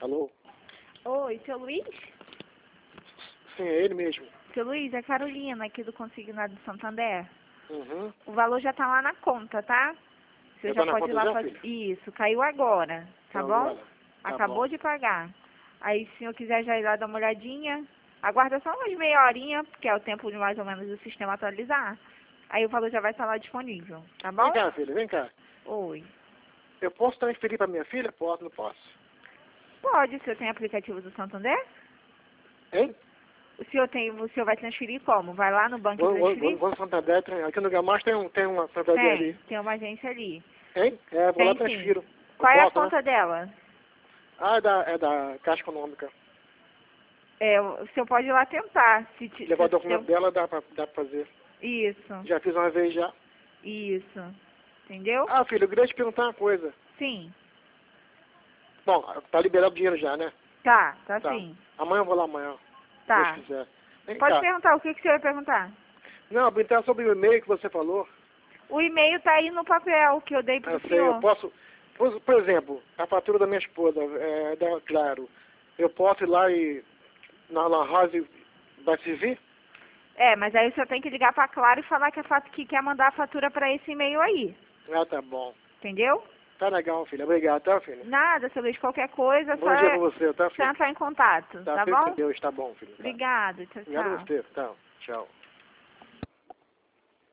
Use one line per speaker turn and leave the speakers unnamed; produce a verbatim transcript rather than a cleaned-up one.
Alô?
Oi, seu Luiz?
Sim, é ele mesmo.
Seu Luiz, é Carolina, aqui do Consignado do Santander.
Uhum.
O valor já tá lá na conta, tá? Você
Já
já
tá na
pode ir
conta
lá
já,
fazer.
filha?
Isso, caiu agora, tá
Então,
bom?
agora. Tá
Acabou
bom.
de pagar. Aí, se o senhor quiser já ir lá dar uma olhadinha, aguarda só umas meia horinha, porque é o tempo de mais ou menos do sistema atualizar. Aí o valor já vai estar lá disponível, tá bom?
Vem cá, filha, vem cá.
Oi.
Eu posso transferir pra minha filha? Posso, não posso?
Pode, o senhor tem aplicativo do Santander?
Hein?
O senhor tem, o senhor vai transferir como? Vai lá no banco e
Vou, vou, vou,
transferir?
vou no Santander, tem- aqui no Gamacho tem, um, tem uma Santander
Tem,
ali.
tem uma agência ali.
Hein? É, vou lá
Tem
e
sim.
transfiro.
Qual é a
Posso, né?
conta dela?
Ah, é da, é da Caixa Econômica.
É, o senhor pode ir lá tentar. Se, ti- se
Levar o
o
documento
seu...
dela, dá pra, dá pra fazer.
Isso,
Já fiz uma vez já.
isso. Entendeu?
Ah, filho, eu queria te perguntar uma coisa.
Sim.
Bom, tá liberado o dinheiro já, né?
Tá, tá,
Tá.
sim.
Amanhã eu vou lá amanhã, se
Tá.
Deus quiser. Vem
Pode
cá.
perguntar, o que, que o senhor ia perguntar?
Não, perguntar sobre o e-mail que você falou.
O e-mail tá aí no papel que eu dei pro
Eu sei, eu
senhor.
posso... Por, por exemplo, a fatura da minha esposa, é, da Claro, eu posso ir lá e... Na Lan House vai servir?
É, mas aí o senhor tem que ligar pra Claro e falar que, a fat... que quer mandar a fatura pra esse e-mail aí.
Ah, tá bom.
Entendeu?
Tá legal, filha. Obrigado, tá, filha?
Nada, seu Luiz, qualquer coisa,
Bom
só
dia pra
é
você, tá,
só
filha?
entrar em contato,
Tá,
tá
fica com
bom?
Deus, tá bom, filho. Tá.
Obrigado, tchau,
Obrigado a
tchau.
você, tá. Tchau.